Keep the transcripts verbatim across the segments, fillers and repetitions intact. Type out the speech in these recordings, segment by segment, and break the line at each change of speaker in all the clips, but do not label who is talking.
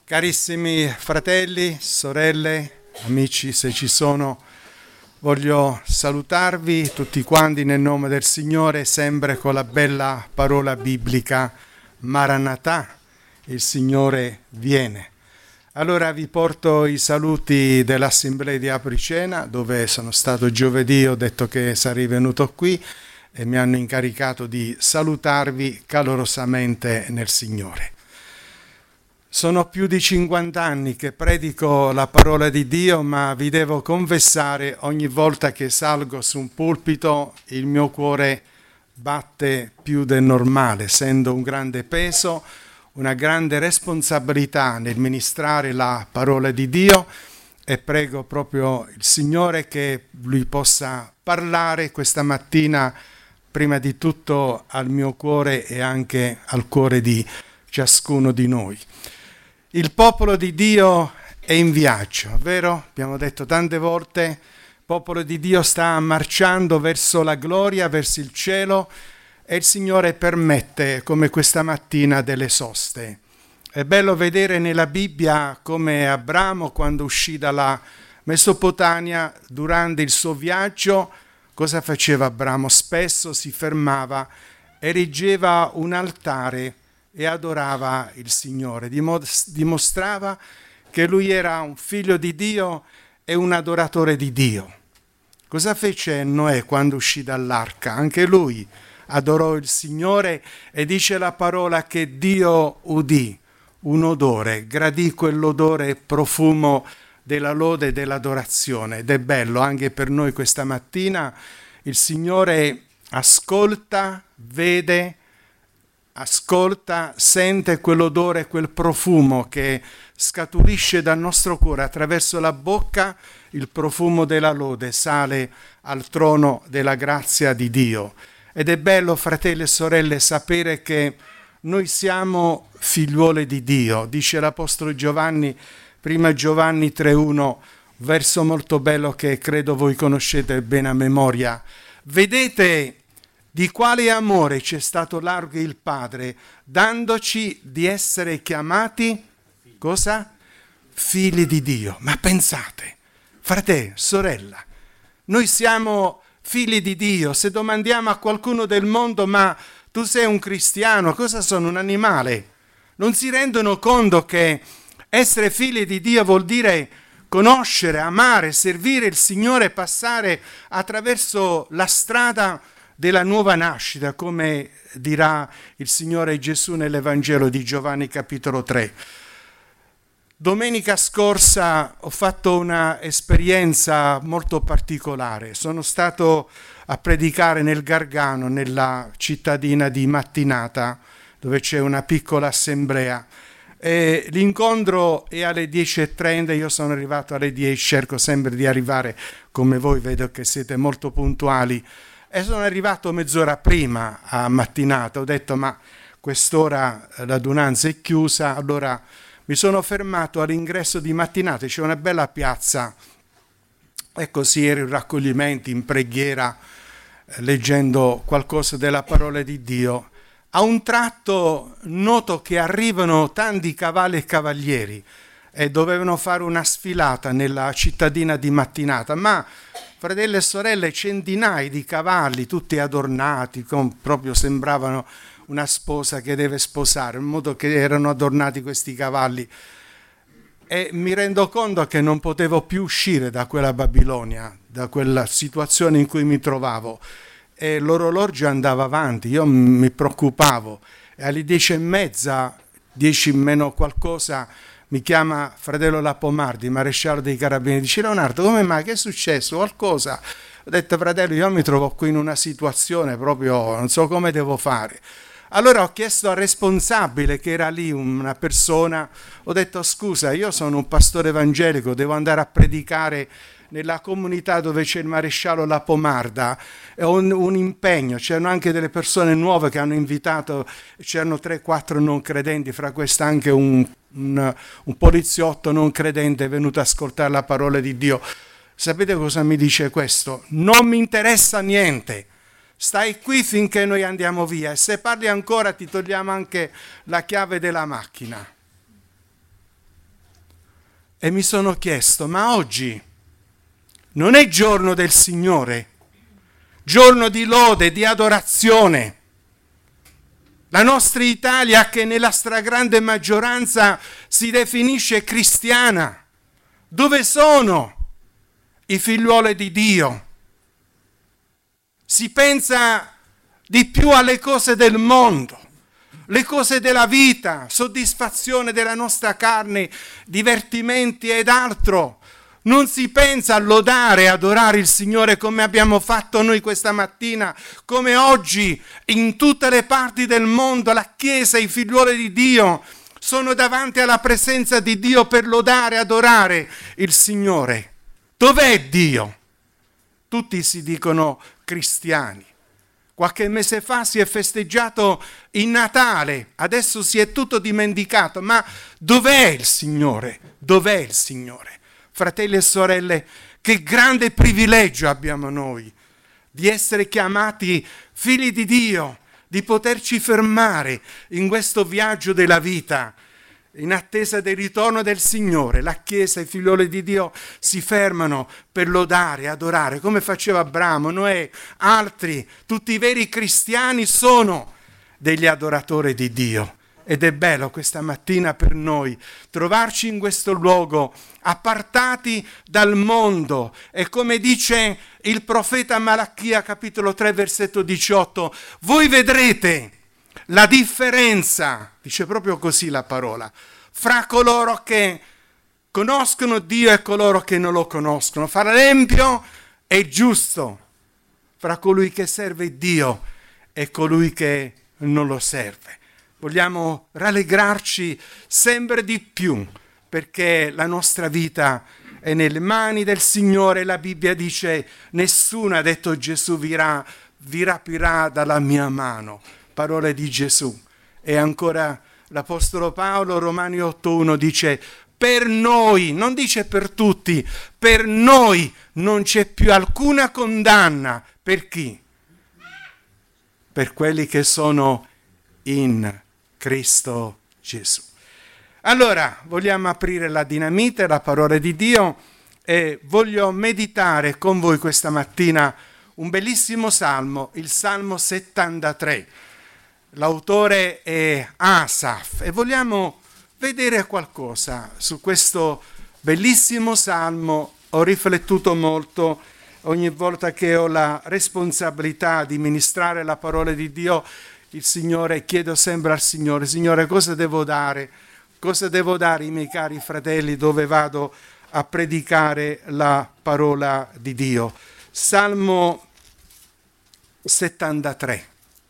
Carissimi fratelli, sorelle, amici, se ci sono, voglio salutarvi tutti quanti nel nome del Signore, sempre con la bella parola biblica Maranatha, il Signore viene. Allora vi porto i saluti dell'Assemblea di Apricena, dove sono stato giovedì, ho detto che sarei venuto qui e mi hanno incaricato di salutarvi calorosamente nel Signore. Sono più di cinquanta anni che predico la parola di Dio, ma vi devo confessare, ogni volta che salgo su un pulpito il mio cuore batte più del normale, essendo un grande peso, una grande responsabilità nel ministrare la parola di Dio, e prego proprio il Signore che Lui possa parlare questa mattina prima di tutto al mio cuore e anche al cuore di ciascuno di noi. Il popolo di Dio è in viaggio, vero? Abbiamo detto tante volte, il popolo di Dio sta marciando verso la gloria, verso il cielo, e il Signore permette, come questa mattina, delle soste. È bello vedere nella Bibbia come Abramo, quando uscì dalla Mesopotamia, durante il suo viaggio, cosa faceva Abramo? Spesso si fermava, erigeva un altare e adorava il Signore, dimostrava che lui era un figlio di Dio e un adoratore di Dio. Cosa fece Noè quando uscì dall'arca? Anche lui adorò il Signore e dice la parola che Dio udì un odore, gradì quell'odore profumo della lode e dell'adorazione. Ed è bello anche per noi questa mattina, il Signore ascolta, vede, ascolta, sente quell'odore, quel profumo che scaturisce dal nostro cuore attraverso la bocca, il profumo della lode sale al trono della grazia di Dio. Ed è bello, fratelli e sorelle, sapere che noi siamo figliuole di Dio. Dice l'Apostolo Giovanni, prima Giovanni tre uno, verso molto bello che credo voi conoscete bene a memoria. Vedete di quale amore ci è stato largo il Padre, dandoci di essere chiamati, cosa? Figli di Dio. Ma pensate, fratello, sorella, noi siamo figli di Dio. Se domandiamo a qualcuno del mondo, ma tu sei un cristiano, cosa sono, un animale? Non si rendono conto che essere figli di Dio vuol dire conoscere, amare, servire il Signore, passare attraverso la strada della nuova nascita, come dirà il Signore Gesù nell'Evangelo di Giovanni capitolo tre. Domenica scorsa ho fatto una esperienza molto particolare. Sono stato a predicare nel Gargano, nella cittadina di Mattinata, dove c'è una piccola assemblea. E l'incontro è alle dieci e trenta, io sono arrivato alle dieci, cerco sempre di arrivare come voi, vedo che siete molto puntuali. E sono arrivato mezz'ora prima a Mattinata, ho detto ma quest'ora l'adunanza è chiusa, allora mi sono fermato all'ingresso di Mattinata, c'è una bella piazza e così ero in raccoglimento, in preghiera, leggendo qualcosa della parola di Dio. A un tratto noto che arrivano tanti cavalli e cavalieri e dovevano fare una sfilata nella cittadina di Mattinata, ma fratelli e sorelle, centinaia di cavalli, tutti adornati, con, proprio sembravano una sposa che deve sposare, in modo che erano adornati questi cavalli. E mi rendo conto che non potevo più uscire da quella Babilonia, da quella situazione in cui mi trovavo. E l'orologio andava avanti, io mi preoccupavo. E alle dieci e mezza, dieci meno qualcosa, mi chiama fratello Lapomardi, maresciallo dei carabinieri, dice Leonardo, come mai, che è successo, qualcosa? Ho detto fratello, io mi trovo qui in una situazione proprio, non so come devo fare. Allora ho chiesto al responsabile, che era lì una persona, ho detto scusa, io sono un pastore evangelico, devo andare a predicare nella comunità dove c'è il maresciallo Lapomarda, è un, un impegno, c'erano anche delle persone nuove che hanno invitato, c'erano tre quattro non credenti, fra queste anche un, un, un poliziotto non credente venuto ad ascoltare la parola di Dio. Sapete cosa mi dice questo? Non mi interessa niente, stai qui finché noi andiamo via e se parli ancora ti togliamo anche la chiave della macchina. e mi sono chiesto, ma oggi non è giorno del Signore, giorno di lode, di adorazione? La nostra Italia, che nella stragrande maggioranza si definisce cristiana, dove sono i figliuoli di Dio? Si pensa di più alle cose del mondo, le cose della vita, soddisfazione della nostra carne, divertimenti ed altro. Non si pensa a lodare e adorare il Signore come abbiamo fatto noi questa mattina, come oggi in tutte le parti del mondo la Chiesa, i figliuoli di Dio sono davanti alla presenza di Dio per lodare e adorare il Signore. Dov'è Dio? Tutti si dicono cristiani. Qualche mese fa si è festeggiato il Natale, adesso si è tutto dimenticato, ma dov'è il Signore? Dov'è il Signore? Fratelli e sorelle, che grande privilegio abbiamo noi di essere chiamati figli di Dio, di poterci fermare in questo viaggio della vita, in attesa del ritorno del Signore. La Chiesa, i figlioli di Dio si fermano per lodare, adorare, come faceva Abramo, Noè, altri. Tutti i veri cristiani sono degli adoratori di Dio. Ed è bello questa mattina per noi trovarci in questo luogo, appartati dal mondo. E come dice il profeta Malachia, capitolo tre, versetto diciotto, voi vedrete la differenza, dice proprio così la parola, fra coloro che conoscono Dio e coloro che non lo conoscono, fra l'empio e il giusto, fra colui che serve Dio e colui che non lo serve. Vogliamo rallegrarci sempre di più perché la nostra vita è nelle mani del Signore. La Bibbia dice, nessuno, ha detto Gesù, vi, ra, vi rapirà dalla mia mano. Parole di Gesù. E ancora l'Apostolo Paolo, Romani otto uno, dice, per noi, non dice per tutti, per noi non c'è più alcuna condanna. Per chi? Per quelli che sono in Cristo Gesù. Allora, vogliamo aprire la dinamite, la parola di Dio, e voglio meditare con voi questa mattina un bellissimo salmo, il Salmo settantatré. L'autore è Asaf e vogliamo vedere qualcosa su questo bellissimo salmo. Ho riflettuto molto ogni volta che ho la responsabilità di ministrare la parola di Dio. Il Signore, chiedo sempre al Signore, Signore, cosa devo dare? Cosa devo dare ai miei cari fratelli dove vado a predicare la parola di Dio? Salmo settantatré.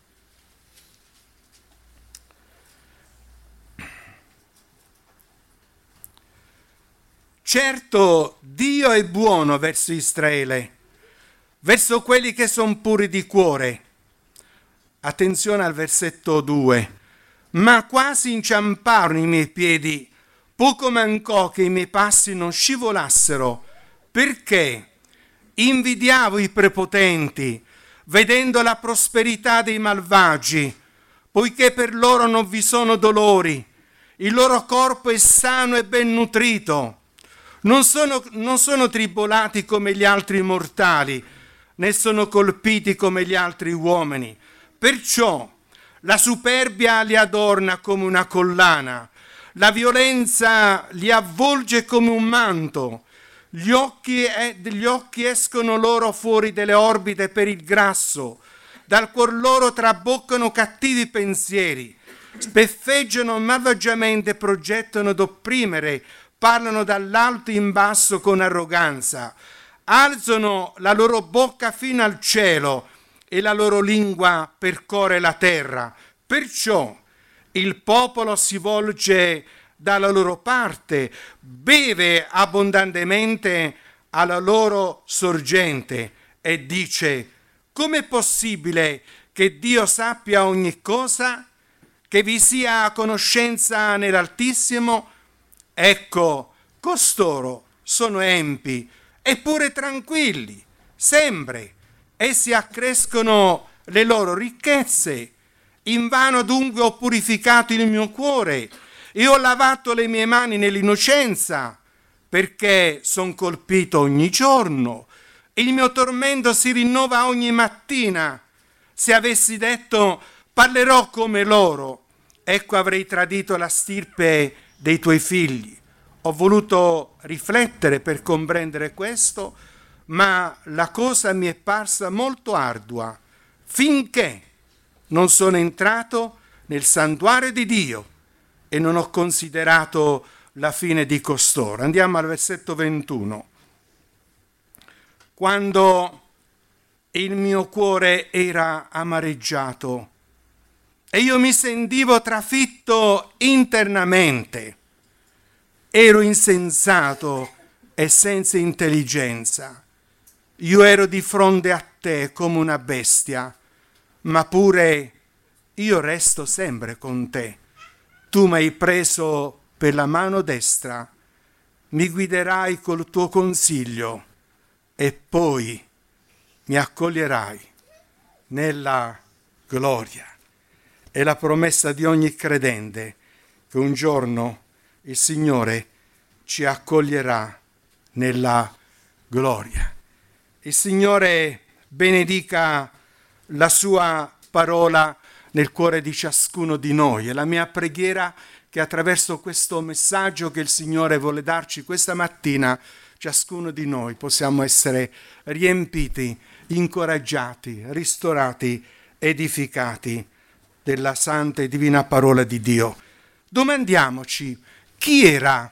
Certo, Dio è buono verso Israele, verso quelli che sono puri di cuore. Attenzione al versetto due. Ma quasi inciamparono i miei piedi, poco mancò che i miei passi non scivolassero, perché invidiavo i prepotenti, vedendo la prosperità dei malvagi, poiché per loro non vi sono dolori, il loro corpo è sano e ben nutrito, non sono, non sono tribolati come gli altri mortali, né sono colpiti come gli altri uomini. Perciò la superbia li adorna come una collana, la violenza li avvolge come un manto, gli occhi, gli occhi escono loro fuori delle orbite per il grasso, dal cuor loro traboccano cattivi pensieri, speffeggiano malvagiamente, progettano d'opprimere, parlano dall'alto in basso con arroganza, alzano la loro bocca fino al cielo, e la loro lingua percorre la terra. Perciò il popolo si volge dalla loro parte, beve abbondantemente alla loro sorgente e dice: com'è possibile che Dio sappia ogni cosa, che vi sia conoscenza nell'Altissimo? Ecco, costoro sono empi, eppure tranquilli, sempre. Essi accrescono le loro ricchezze. Invano dunque ho purificato il mio cuore e ho lavato le mie mani nell'innocenza. perché son colpito ogni giorno. Il mio tormento si rinnova ogni mattina. Se avessi detto parlerò come loro, ecco avrei tradito la stirpe dei tuoi figli. Ho voluto riflettere per comprendere questo, ma la cosa mi è parsa molto ardua, finché non sono entrato nel santuario di Dio e non ho considerato la fine di costoro. Andiamo al versetto ventuno. Quando il mio cuore era amareggiato e io mi sentivo trafitto internamente, ero insensato e senza intelligenza. Io ero di fronte a te come una bestia, ma pure io resto sempre con te. Tu mi hai preso per la mano destra, mi guiderai col tuo consiglio e poi mi accoglierai nella gloria. È la promessa di ogni credente che un giorno il Signore ci accoglierà nella gloria. Il Signore benedica la sua parola nel cuore di ciascuno di noi. È la mia preghiera che attraverso questo messaggio che il Signore vuole darci questa mattina, ciascuno di noi possiamo essere riempiti, incoraggiati, ristorati, edificati della santa e divina parola di Dio. Domandiamoci chi era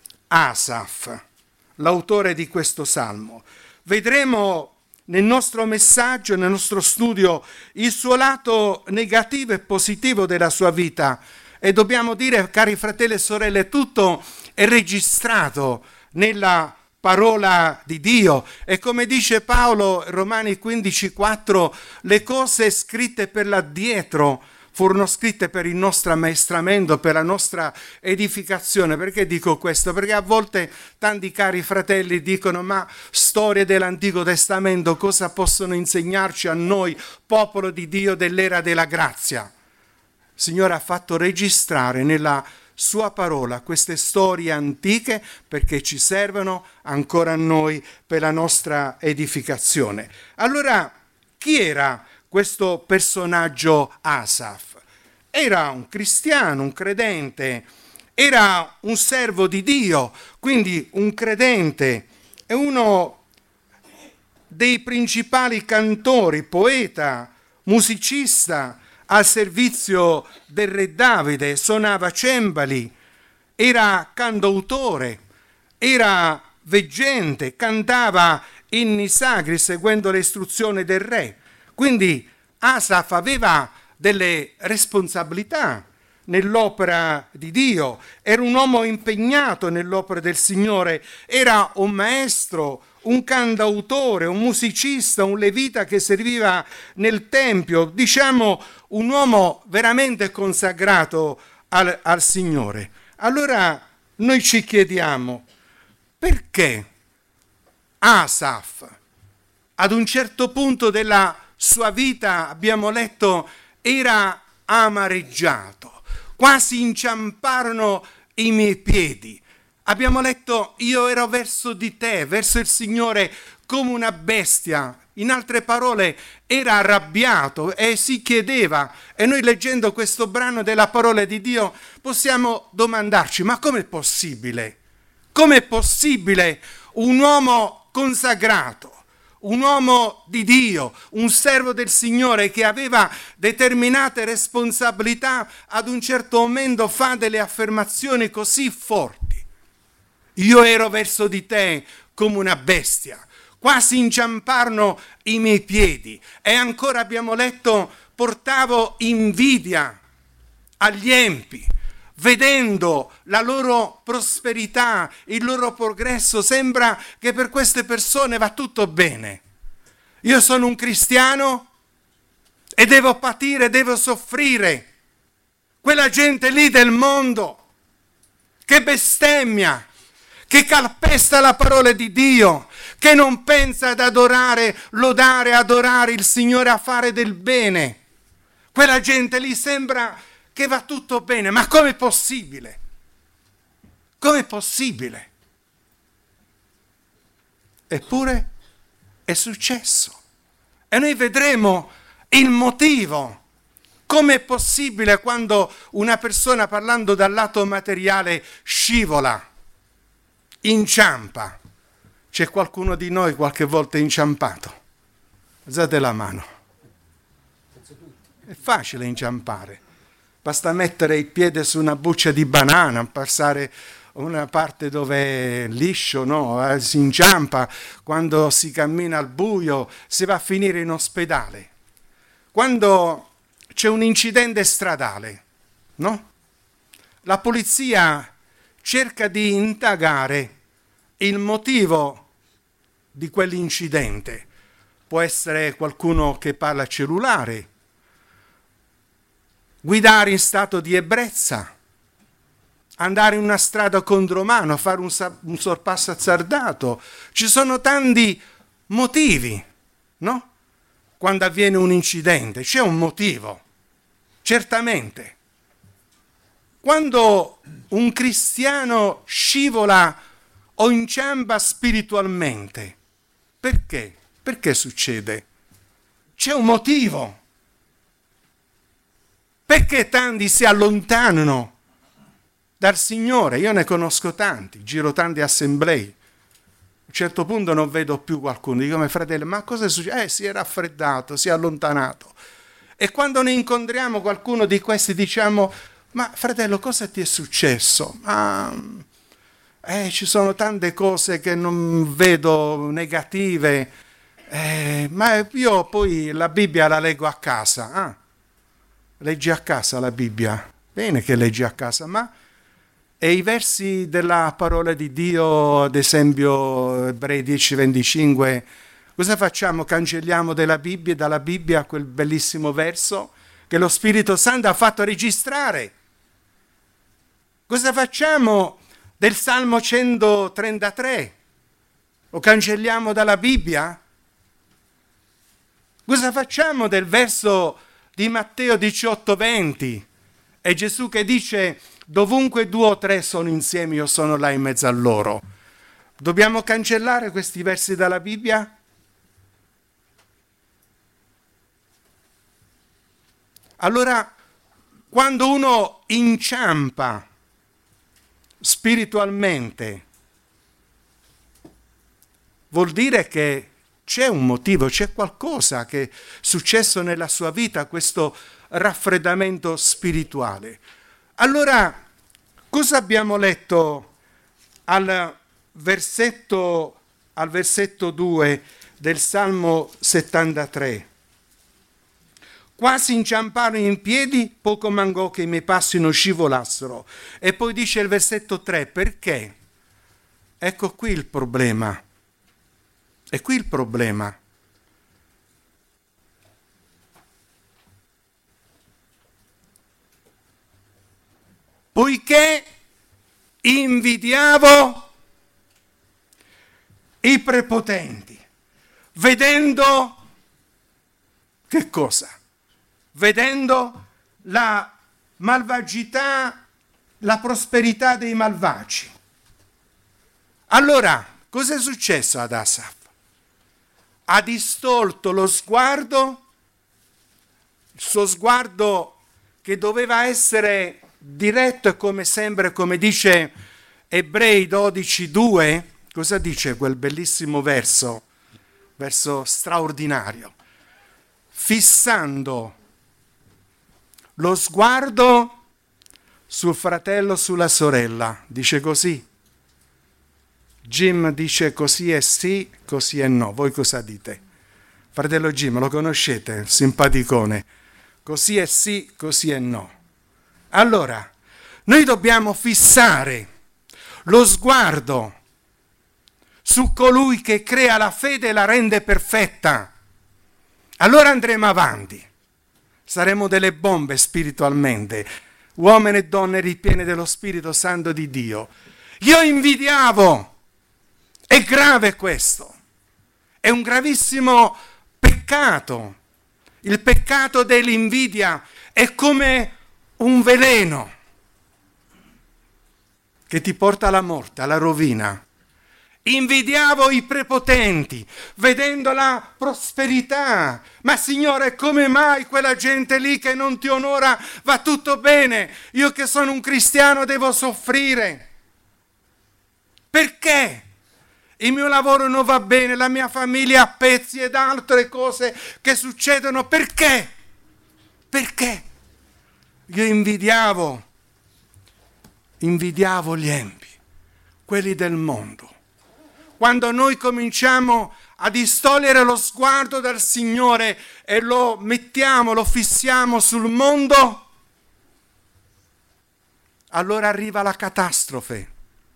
Asaf, l'autore di questo salmo. Vedremo nel nostro messaggio, nel nostro studio, il suo lato negativo e positivo della sua vita. E dobbiamo dire, cari fratelli e sorelle, tutto è registrato nella parola di Dio. E come dice Paolo, Romani quindici quattro, le cose scritte per l'addietro furono scritte per il nostro ammaestramento, per la nostra edificazione. Perché dico questo? Perché a volte tanti cari fratelli dicono: ma storie dell'Antico Testamento cosa possono insegnarci a noi, popolo di Dio dell'era della grazia? Il Signore ha fatto registrare nella sua parola queste storie antiche perché ci servono ancora a noi per la nostra edificazione. Allora, chi era questo personaggio Asaf? Era un cristiano, un credente, era un servo di Dio, quindi un credente, è uno dei principali cantori, poeta, musicista al servizio del re Davide, suonava cembali, era cantautore, era veggente, cantava inni sacri seguendo le istruzioni del re. Quindi Asaf aveva delle responsabilità nell'opera di Dio, era un uomo impegnato nell'opera del Signore, era un maestro, un cantautore, un musicista, un levita che serviva nel Tempio, diciamo un uomo veramente consacrato al, al Signore. Allora noi ci chiediamo, perché Asaf, ad un certo punto della sua vita, abbiamo letto, era amareggiato, quasi inciamparono i miei piedi. Abbiamo letto, io ero verso di te, verso il Signore, come una bestia. In altre parole, era arrabbiato e si chiedeva. E noi leggendo questo brano della parola di Dio possiamo domandarci, ma com'è possibile? Com'è possibile un uomo consacrato, un uomo di Dio, un servo del Signore che aveva determinate responsabilità, ad un certo momento fa delle affermazioni così forti? Io ero verso di te come una bestia, quasi inciamparono i miei piedi. E ancora abbiamo letto, portavo invidia agli empi, vedendo la loro prosperità, il loro progresso, sembra che per queste persone va tutto bene. Io sono un cristiano e devo patire, devo soffrire. Quella gente lì del mondo che bestemmia, che calpesta la parola di Dio, che non pensa ad adorare, lodare, adorare il Signore, a fare del bene. Quella gente lì sembra che va tutto bene, ma com'è possibile? Com'è possibile? Eppure è successo. E noi vedremo il motivo. Come è possibile quando una persona, parlando dal lato materiale, scivola, inciampa? C'è qualcuno di noi qualche volta inciampato? Alzate la mano. È facile inciampare. Basta mettere il piede su una buccia di banana, passare una parte dove è liscio, no? Eh, si inciampa. Quando si cammina al buio si va a finire in ospedale. Quando c'è un incidente stradale, no? La polizia cerca di indagare il motivo di quell'incidente. Può essere qualcuno che parla cellulare, guidare in stato di ebbrezza, andare in una strada contromano, fare un, un sorpasso azzardato. Ci sono tanti motivi, no? Quando avviene un incidente, c'è un motivo, certamente. Quando un cristiano scivola o inciampa spiritualmente, perché? Perché succede? C'è un motivo. Perché tanti si allontanano dal Signore? Io ne conosco tanti, giro tante assemblee. A un certo punto non vedo più qualcuno, dico: ma fratello, ma cosa è successo? Eh, si è raffreddato, si è allontanato. E quando ne incontriamo qualcuno di questi diciamo: ma fratello, cosa ti è successo? Ah, eh, ci sono tante cose che non vedo negative, eh, ma io poi la Bibbia la leggo a casa. Ah, leggi a casa la Bibbia? Bene che leggi a casa, ma... E i versi della parola di Dio, ad esempio Ebrei dieci venticinque, cosa facciamo? Cancelliamo dalla Bibbia, dalla Bibbia quel bellissimo verso che lo Spirito Santo ha fatto registrare. Cosa facciamo del Salmo centotrentatré? Lo cancelliamo dalla Bibbia? Cosa facciamo del verso di Matteo diciotto venti? È Gesù che dice: dovunque due o tre sono insieme, io sono là in mezzo a loro. Dobbiamo cancellare questi versi dalla Bibbia? Allora, quando uno inciampa spiritualmente, vuol dire che c'è un motivo, c'è qualcosa che è successo nella sua vita, questo raffreddamento spirituale. Allora, cosa abbiamo letto al versetto, al versetto due del Salmo settantatré? Quasi inciamparono in piedi, poco mancò che i miei passi non scivolassero. E poi dice il versetto tre, perché? Ecco qui il problema. È qui il problema. Poiché invidiavo i prepotenti, vedendo che cosa? Vedendo la malvagità, la prosperità dei malvagi. Allora, cosa è successo ad Asaf? Ha distolto lo sguardo, il suo sguardo che doveva essere diretto e come sempre, come dice Ebrei dodici due, cosa dice quel bellissimo verso, verso straordinario? Fissando lo sguardo sul fratello, sulla sorella, dice così. Jim dice così è sì, così è no. Voi cosa dite? Fratello Jim, lo conoscete? Simpaticone. Così è sì, così è no. Allora, noi dobbiamo fissare lo sguardo su colui che crea la fede e la rende perfetta. Allora andremo avanti. Saremo delle bombe spiritualmente, uomini e donne ripieni dello Spirito Santo di Dio. Io invidiavo. È grave questo. È un gravissimo peccato. Il peccato dell'invidia è come un veleno che ti porta alla morte, alla rovina. Invidiavo i prepotenti, vedendo la prosperità. Ma Signore, come mai quella gente lì che non ti onora va tutto bene? Io che sono un cristiano devo soffrire. Perché? Il mio lavoro non va bene, la mia famiglia a pezzi ed altre cose che succedono. Perché? Perché? Io invidiavo, invidiavo gli empi, quelli del mondo. Quando noi cominciamo a distogliere lo sguardo dal Signore e lo mettiamo, lo fissiamo sul mondo, allora arriva la catastrofe.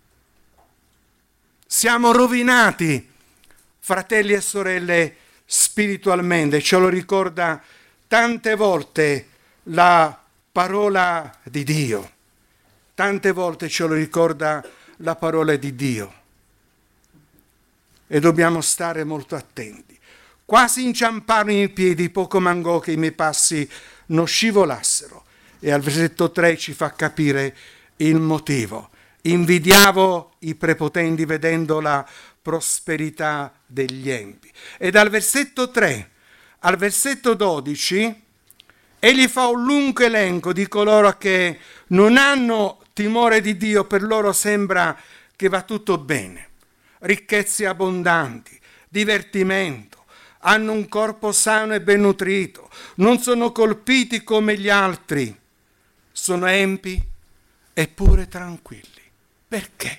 Siamo rovinati, fratelli e sorelle, spiritualmente. Ce lo ricorda tante volte la parola di Dio. Tante volte ce lo ricorda la parola di Dio. E dobbiamo stare molto attenti. Quasi inciamparono i piedi, poco mancò che i miei passi non scivolassero. E al versetto tre ci fa capire il motivo. Invidiavo i prepotenti vedendo la prosperità degli empi. E dal versetto tre al versetto dodici egli fa un lungo elenco di coloro che non hanno timore di Dio, per loro sembra che va tutto bene. Ricchezze abbondanti, divertimento, hanno un corpo sano e ben nutrito, non sono colpiti come gli altri, sono empi eppure tranquilli. Perché?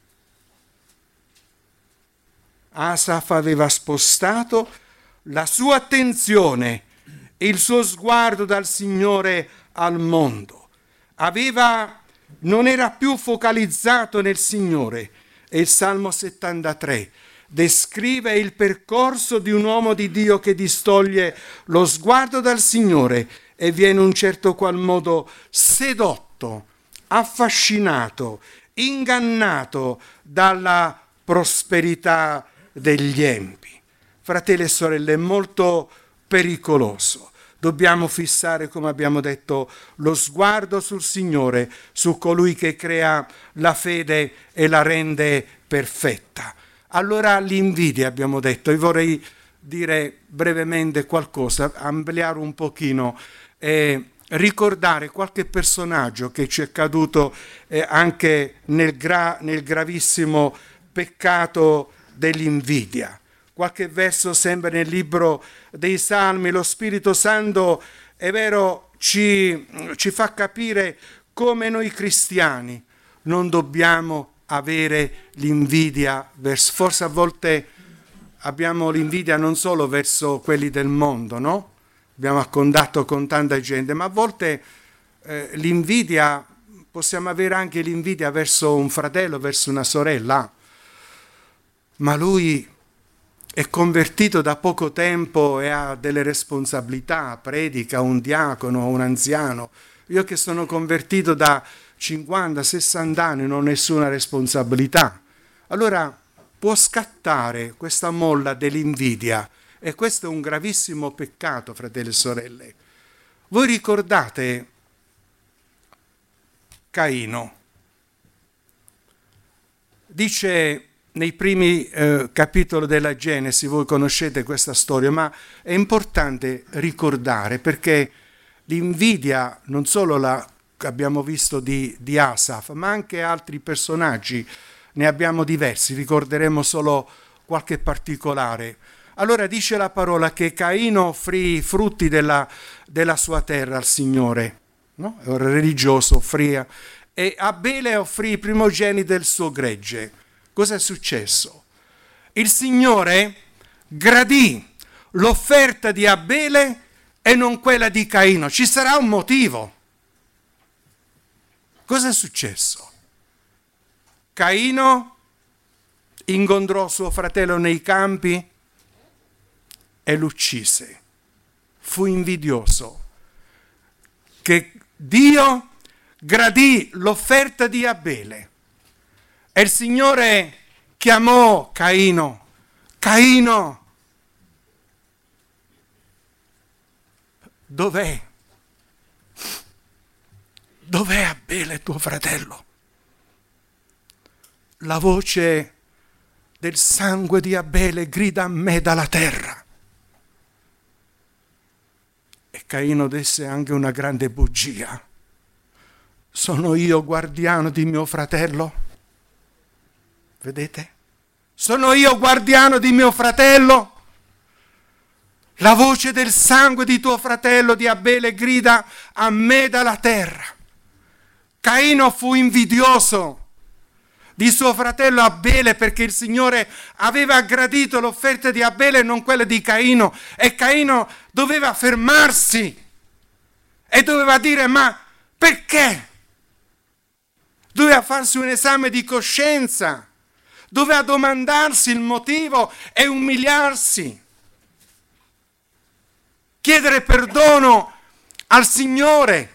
Asaf aveva spostato la sua attenzione, il suo sguardo dal Signore al mondo. Aveva, non era più focalizzato nel Signore. E il Salmo settantatré descrive il percorso di un uomo di Dio che distoglie lo sguardo dal Signore e viene in un certo qual modo sedotto, affascinato, ingannato dalla prosperità degli empi. Fratelli e sorelle, è molto pericoloso. Dobbiamo fissare, come abbiamo detto, lo sguardo sul Signore, su colui che crea la fede e la rende perfetta. Allora l'invidia, abbiamo detto, e vorrei dire brevemente qualcosa, ampliare un pochino e ricordare qualche personaggio che ci è caduto eh, anche nel, gra- nel gravissimo peccato dell'invidia. Qualche verso sempre nel libro dei Salmi, lo Spirito Santo, è vero, ci, ci fa capire come noi cristiani non dobbiamo avere l'invidia verso, forse a volte abbiamo l'invidia non solo verso quelli del mondo, no? Abbiamo a contatto con tanta gente, ma a volte eh, l'invidia, possiamo avere anche l'invidia verso un fratello, verso una sorella, ma lui è convertito da poco tempo e ha delle responsabilità, predica un diacono, un anziano. Io che sono convertito da cinquanta sessanta anni non ho nessuna responsabilità. Allora può scattare questa molla dell'invidia e questo è un gravissimo peccato, fratelli e sorelle. Voi ricordate Caino? Dice nei primi eh, capitoli della Genesi, voi conoscete questa storia, ma è importante ricordare perché l'invidia non solo la abbiamo visto di, di Asaf, ma anche altri personaggi, ne abbiamo diversi, ricorderemo solo qualche particolare. Allora dice la parola che Caino offrì i frutti della, della sua terra al Signore, no? Era religioso, offrì, e Abele offrì i primogeniti del suo gregge. Cosa è successo? Il Signore gradì l'offerta di Abele e non quella di Caino. Ci sarà un motivo. Cosa è successo? Caino incontrò suo fratello nei campi e lo uccise. Fu invidioso che Dio gradì l'offerta di Abele. E il Signore chiamò Caino. Caino, dov'è? Dov'è Abele tuo fratello? La voce del sangue di Abele grida a me dalla terra. E Caino disse anche una grande bugia. Sono io guardiano di mio fratello? Vedete? Sono io guardiano di mio fratello? La voce del sangue di tuo fratello di Abele grida a me dalla terra. Caino fu invidioso di suo fratello Abele perché il Signore aveva gradito l'offerta di Abele e non quella di Caino, e Caino doveva fermarsi e doveva dire: ma perché? Doveva farsi un esame di coscienza, doveva domandarsi il motivo e umiliarsi, chiedere perdono al Signore.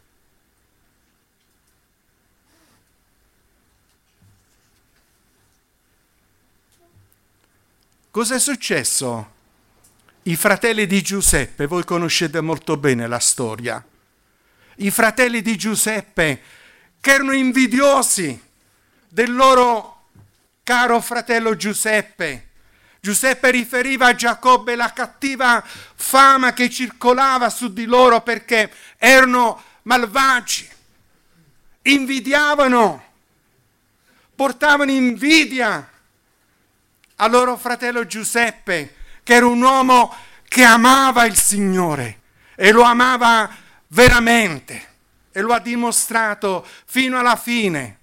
Cos'è successo? I fratelli di Giuseppe, voi conoscete molto bene la storia. I fratelli di Giuseppe che erano invidiosi del loro caro fratello Giuseppe. Giuseppe riferiva a Giacobbe la cattiva fama che circolava su di loro perché erano malvagi, invidiavano, portavano invidia al loro fratello Giuseppe, che era un uomo che amava il Signore e lo amava veramente e lo ha dimostrato fino alla fine.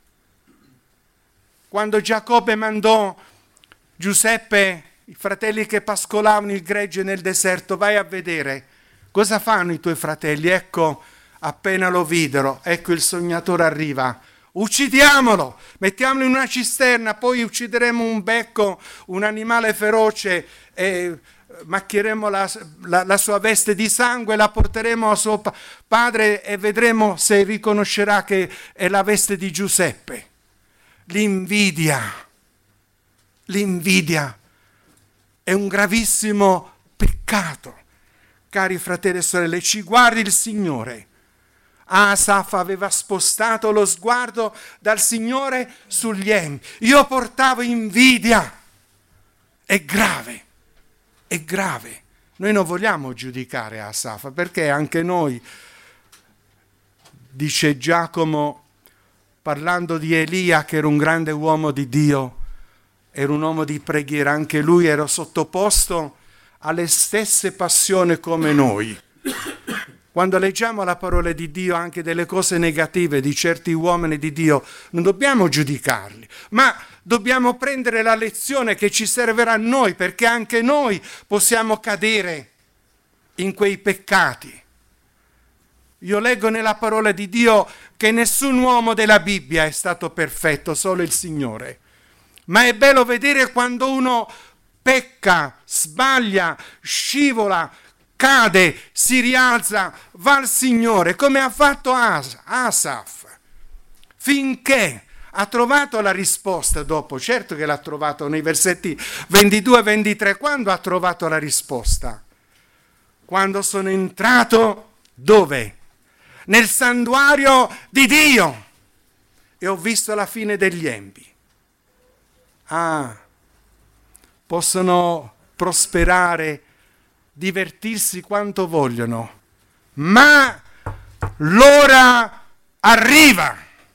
Quando Giacobbe mandò Giuseppe, i fratelli che pascolavano il gregge nel deserto: vai a vedere cosa fanno i tuoi fratelli. Ecco, appena lo videro, ecco il sognatore arriva. Uccidiamolo, mettiamolo in una cisterna, poi uccideremo un becco, un animale feroce, e macchieremo la, la, la sua veste di sangue, la porteremo a suo pa- padre e vedremo se riconoscerà che è la veste di Giuseppe. L'invidia, l'invidia è un gravissimo peccato. Cari fratelli e sorelle, ci guardi il Signore. Asaf aveva spostato lo sguardo dal Signore sugli empi. Io portavo invidia. È grave, è grave. Noi non vogliamo giudicare Asaf, perché anche noi, dice Giacomo, parlando di Elia, che era un grande uomo di Dio, era un uomo di preghiera, anche lui era sottoposto alle stesse passioni come noi. Quando leggiamo la parola di Dio, anche delle cose negative di certi uomini di Dio, non dobbiamo giudicarli, ma dobbiamo prendere la lezione che ci servirà a noi, perché anche noi possiamo cadere in quei peccati. Io leggo nella parola di Dio che nessun uomo della Bibbia è stato perfetto, solo il Signore. Ma è bello vedere quando uno pecca, sbaglia, scivola, cade, si rialza, va al Signore, come ha fatto As- Asaf, finché ha trovato la risposta dopo. Certo che l'ha trovato nei versetti ventidue e ventitré. Quando ha trovato la risposta? Quando sono entrato, dove? Nel santuario di Dio, e ho visto la fine degli empi. Ah, possono prosperare, divertirsi quanto vogliono, ma l'ora arriva,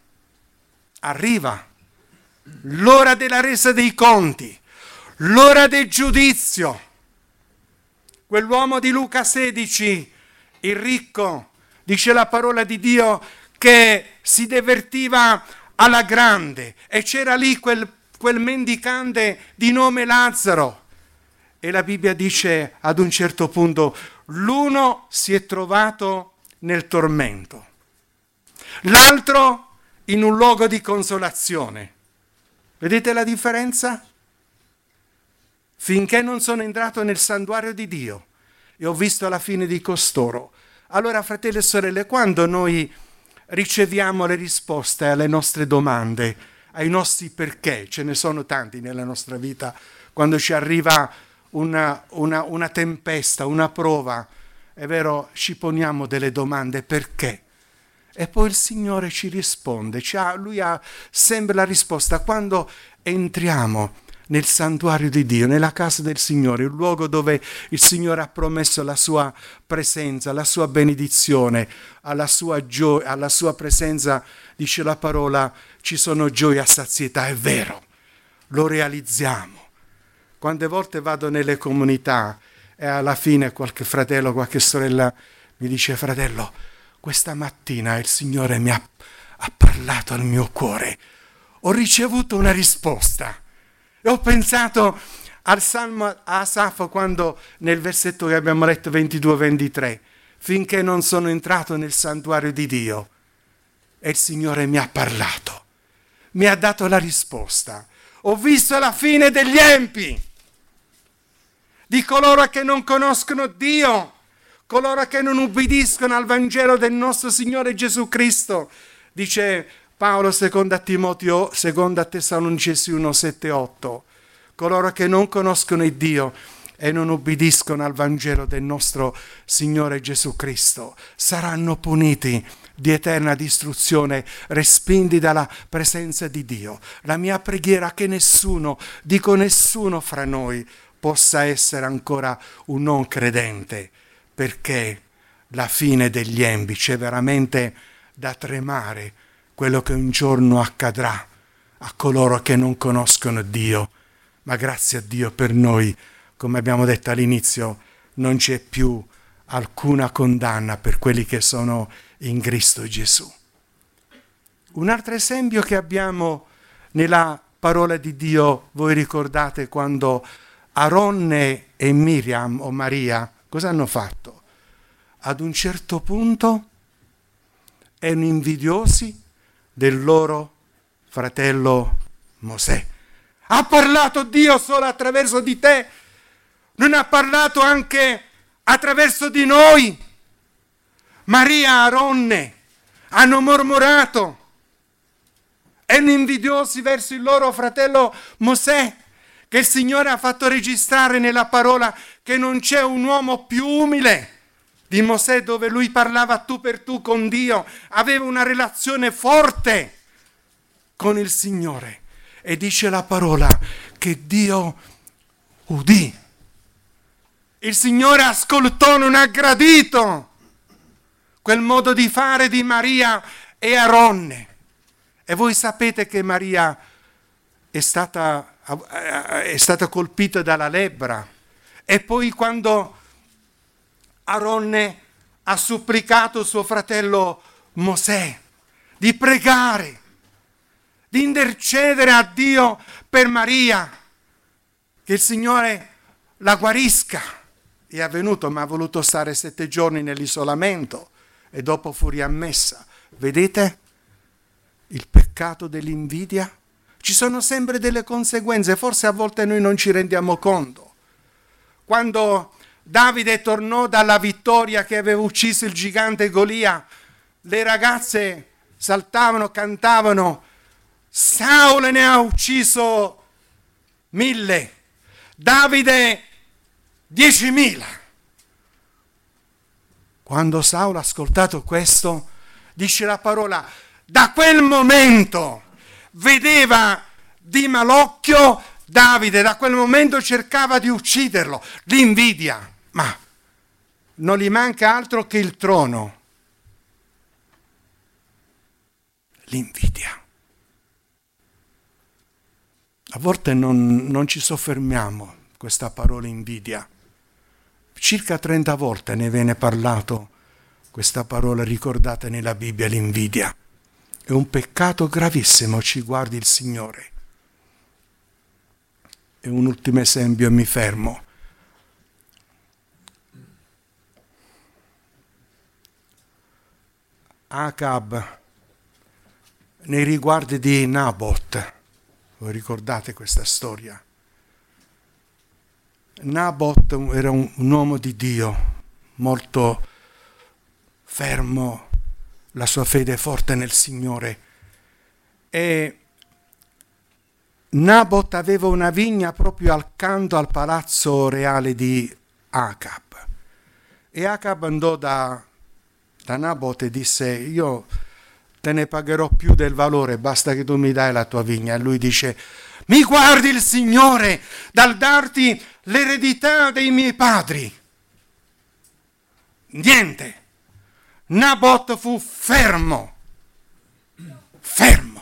arriva, l'ora della resa dei conti, l'ora del giudizio. Quell'uomo di Luca sedici, il ricco, dice la parola di Dio che si divertiva alla grande, e c'era lì quel, quel mendicante di nome Lazzaro. E la Bibbia dice ad un certo punto: l'uno si è trovato nel tormento, l'altro in un luogo di consolazione. Vedete la differenza? Finché non sono entrato nel santuario di Dio e ho visto la fine di costoro. Allora, fratelli e sorelle, quando noi riceviamo le risposte alle nostre domande, ai nostri perché, ce ne sono tanti nella nostra vita, quando ci arriva Una, una, una tempesta, una prova, è vero, ci poniamo delle domande: perché? E poi il Signore ci risponde, ci ha, Lui ha sempre la risposta. Quando entriamo nel santuario di Dio, nella casa del Signore, il luogo dove il Signore ha promesso la sua presenza, la sua benedizione, alla sua gioia, alla sua presenza, dice la parola, ci sono gioia a sazietà, è vero, lo realizziamo. Quante volte vado nelle comunità e alla fine qualche fratello, qualche sorella mi dice: fratello, questa mattina il Signore mi ha, ha parlato al mio cuore, ho ricevuto una risposta. E ho pensato al Salmo Asaf quando nel versetto che abbiamo letto ventidue ventitré, finché non sono entrato nel santuario di Dio e il Signore mi ha parlato, mi ha dato la risposta. Ho visto la fine degli empi, di coloro che non conoscono Dio, coloro che non ubbidiscono al Vangelo del nostro Signore Gesù Cristo. Dice Paolo secondo a Timoteo, secondo a Tessalonicesi uno sette otto, coloro che non conoscono il Dio e non ubbidiscono al Vangelo del nostro Signore Gesù Cristo saranno puniti di eterna distruzione, respinti dalla presenza di Dio. La mia preghiera è che nessuno, dico nessuno fra noi, possa essere ancora un non credente, perché la fine degli empi c'è veramente da tremare, quello che un giorno accadrà a coloro che non conoscono Dio. Ma grazie a Dio per noi, come abbiamo detto all'inizio, non c'è più alcuna condanna per quelli che sono in Cristo Gesù. Un altro esempio che abbiamo nella parola di Dio, voi ricordate quando Aronne e Miriam o Maria cosa hanno fatto? Ad un certo punto erano invidiosi del loro fratello Mosè. Ha parlato Dio solo attraverso di te? Non ha parlato anche attraverso di noi? Maria e Aronne hanno mormorato, erano invidiosi verso il loro fratello Mosè, che il Signore ha fatto registrare nella parola che non c'è un uomo più umile di Mosè, dove lui parlava tu per tu con Dio, aveva una relazione forte con il Signore. E dice la parola che Dio udì. Il Signore ascoltò, non ha gradito quel modo di fare di Maria e Aronne. E voi sapete che Maria è stata, è stata colpita dalla lebbra. E poi quando Aronne ha supplicato suo fratello Mosè di pregare, di intercedere a Dio per Maria, che il Signore la guarisca. È avvenuto, ma ha voluto stare sette giorni nell'isolamento e dopo fu riammessa. Vedete il peccato dell'invidia? Ci sono sempre delle conseguenze, forse a volte noi non ci rendiamo conto. Quando Davide tornò dalla vittoria che aveva ucciso il gigante Golia, le ragazze saltavano, cantavano: Saul ne ha ucciso mille, Davide diecimila. Quando Saul ha ascoltato questo, dice la parola, da quel momento vedeva di malocchio Davide, da quel momento cercava di ucciderlo. L'invidia, ma non gli manca altro che il trono. L'invidia. A volte non, non ci soffermiamo questa parola invidia. Circa trenta volte ne viene parlato questa parola ricordata nella Bibbia, l'invidia. È un peccato gravissimo, ci guardi il Signore. E un ultimo esempio, mi fermo. Acab, nei riguardi di Nabot, voi ricordate questa storia? Nabot era un, un uomo di Dio, molto fermo, la sua fede forte nel Signore. E Nabot aveva una vigna proprio accanto al palazzo reale di Acab. E Acab andò da, da Nabot e disse: io te ne pagherò più del valore, basta che tu mi dai la tua vigna. E lui dice: Mi guardi il Signore dal darti l'eredità dei miei padri. Niente. Nabot fu fermo. Fermo.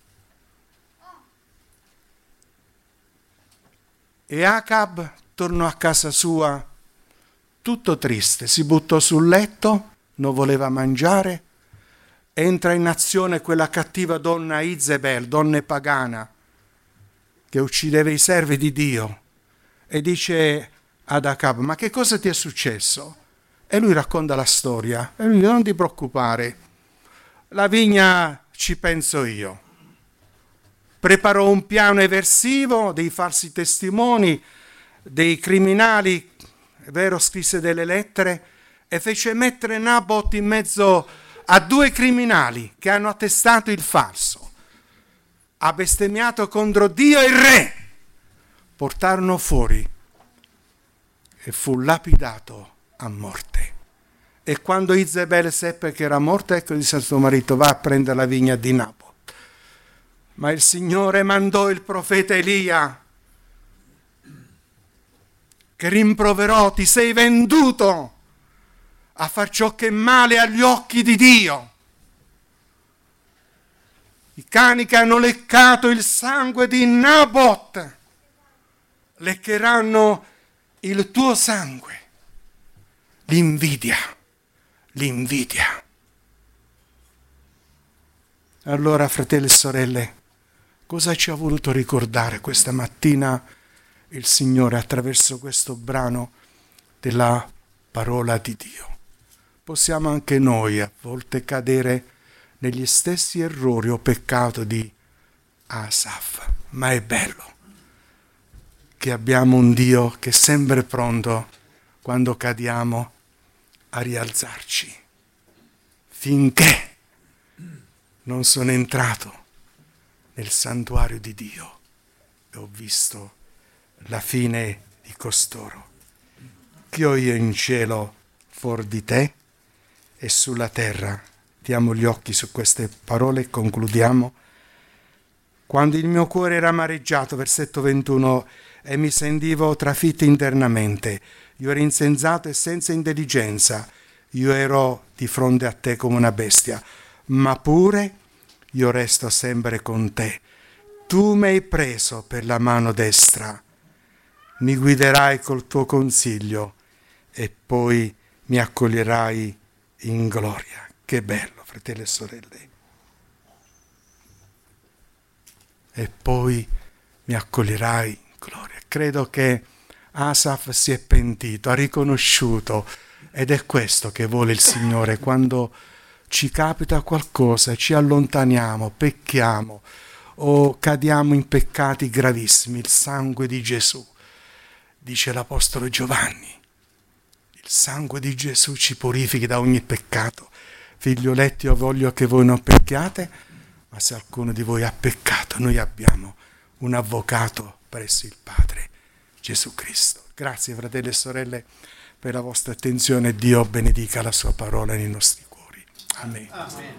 E Acab tornò a casa sua tutto triste, si buttò sul letto, non voleva mangiare, entra in azione quella cattiva donna Izebel, donna pagana, che uccideva i servi di Dio, e dice ad Acab: ma che cosa ti è successo? E lui racconta la storia, e lui dice: non ti preoccupare, la vigna ci penso io. Preparò un piano eversivo, dei falsi testimoni, dei criminali, è vero, scrisse delle lettere e fece mettere Nabot in mezzo a due criminali che hanno attestato il falso. Ha bestemmiato contro Dio e il re. Portarono fuori e fu lapidato a morte. E quando Izebel seppe che era morto, ecco, disse a suo marito: va a prendere la vigna di Nabot. Ma il Signore mandò il profeta Elia, che rimproverò: ti sei venduto a far ciò che è male agli occhi di Dio. I cani che hanno leccato il sangue di Nabot leccheranno il tuo sangue. L'invidia, l'invidia. Allora, fratelli e sorelle, cosa ci ha voluto ricordare questa mattina il Signore attraverso questo brano della parola di Dio? Possiamo anche noi a volte cadere negli stessi errori o peccato di Asaf, ma è bello che abbiamo un Dio che è sempre pronto, quando cadiamo, a rialzarci, finché non sono entrato nel santuario di Dio e ho visto la fine di costoro. Che ho io in cielo fuor di te e sulla terra. Diamo gli occhi su queste parole e concludiamo. Quando il mio cuore era amareggiato, versetto ventuno, e mi sentivo trafitto internamente, io ero insensato e senza intelligenza, io ero di fronte a te come una bestia, ma pure io resto sempre con te. Tu mi hai preso per la mano destra, mi guiderai col tuo consiglio e poi mi accoglierai in gloria. Che bello, fratelli e sorelle. E poi mi accoglierai in gloria. Credo che Asaf si è pentito, ha riconosciuto, ed è questo che vuole il Signore quando ci capita qualcosa, ci allontaniamo, pecchiamo o cadiamo in peccati gravissimi. Il sangue di Gesù, dice l'Apostolo Giovanni, il sangue di Gesù ci purifichi da ogni peccato. Figlioletti, io voglio che voi non pecchiate, ma se alcuno di voi ha peccato, noi abbiamo un avvocato presso il Padre, Gesù Cristo. Grazie, fratelli e sorelle, per la vostra attenzione. Dio benedica la sua parola nei nostri cuori. Amen.
Amen.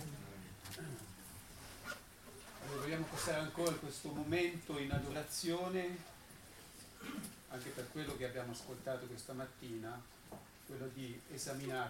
Allora, vogliamo passare ancora questo momento in adorazione, anche per quello che abbiamo ascoltato questa mattina, quello di esaminare